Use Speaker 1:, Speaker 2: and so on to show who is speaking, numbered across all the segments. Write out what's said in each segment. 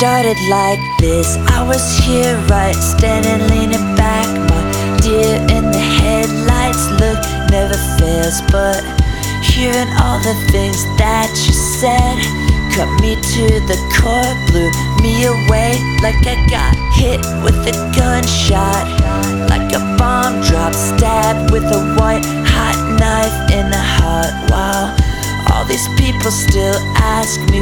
Speaker 1: started like this. I was here right, standing leaning back, my deer in the headlights. Look never fails, but hearing all the things that you said cut me to the core, blew me away like I got hit with a gunshot, like a bomb drop, stabbed with a white hot knife in the heart. Wow, all these people still ask me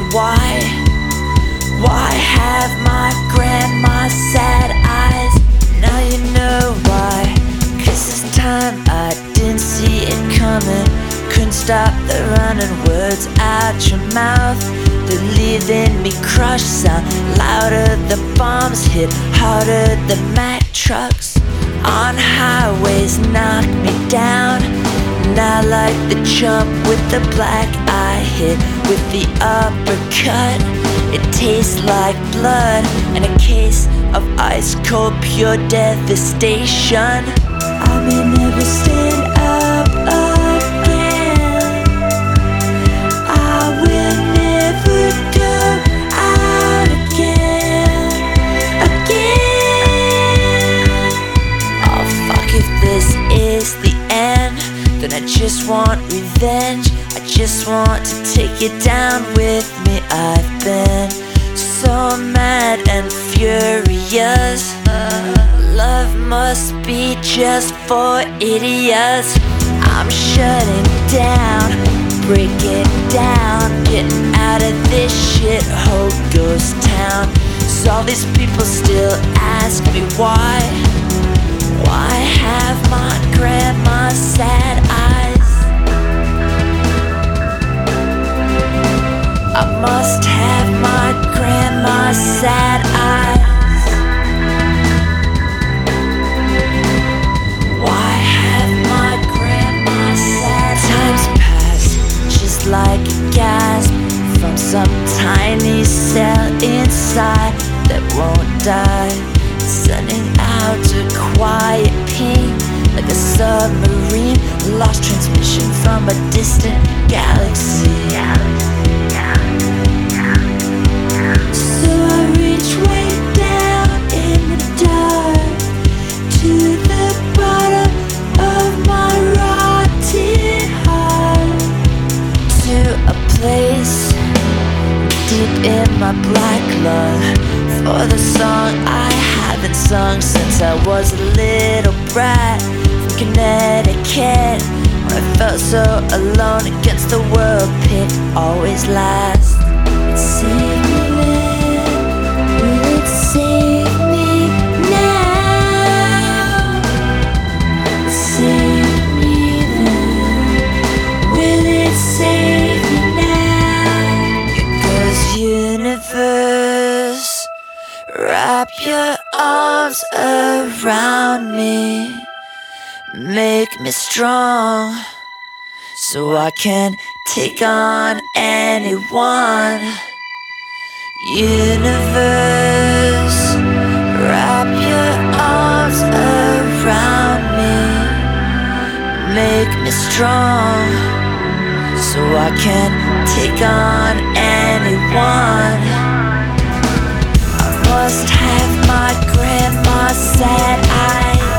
Speaker 1: why have my grandma sad eyes? Now you know why, 'cause this time I didn't see it coming. Couldn't stop the running words out your mouth. They're leaving me crushed, sound louder. The bombs hit harder than Mack trucks on highways knock me down. Not like the chump with the black eye hit with the uppercut. It tastes like blood and a case of ice cold pure devastation. I may never stand up again. I will never go out again. Oh fuck, if this is the end, then I just want revenge. I just want to take you down with me. I've been so mad and furious. Love must be just for idiots. I'm shutting down, breaking down, getting out of this shithole ghost town. So all these people still ask me why have my grandma sad eyes? I must have my grandma's sad eyes. Why have my grandma's sad eyes? Times pass just like a gasp from some tiny cell inside that won't die, sending out a quiet ping like a submarine, lost transmission from a distant galaxy. So I reach way down in the dark to the bottom of my rotted heart, to a place deep in my black love for the song I haven't sung since I was a little brat from Connecticut, where I felt so alone against the world, picked always last. It saved me then, will it save me now? Save me then, will it save me now? Because universe, wrap your arms around me, make me strong, so I can take on anyone. Universe, wrap your arms around me, make me strong, so I can take on anyone. I must have my grandma's sad eyes.